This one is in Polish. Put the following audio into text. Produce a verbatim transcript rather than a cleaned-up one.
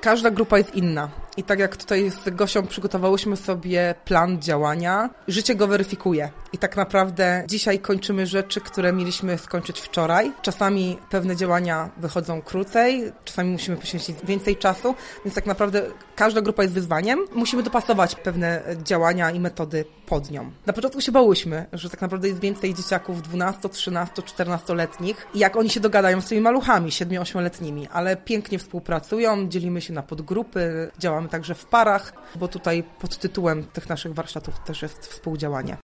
Każda grupa jest inna i tak jak tutaj z Gosią przygotowałyśmy sobie plan działania, życie go weryfikuje i tak naprawdę dzisiaj kończymy rzeczy, które mieliśmy skończyć wczoraj. Czasami pewne działania wychodzą krócej, czasami musimy poświęcić więcej czasu, więc tak naprawdę każda grupa jest wyzwaniem. Musimy dopasować pewne działania i metody pod nią. Na początku się bałyśmy, że tak naprawdę jest więcej dzieciaków dwunasto, trzynasto, czternastoletnich i jak oni się dogadają z tymi maluchami siedmiu-ośmioletnimi, ale pięknie współpracują, dzielimy się na podgrupy, działamy także w parach, bo tutaj pod tytułem tych naszych warsztatów też jest współdziałanie.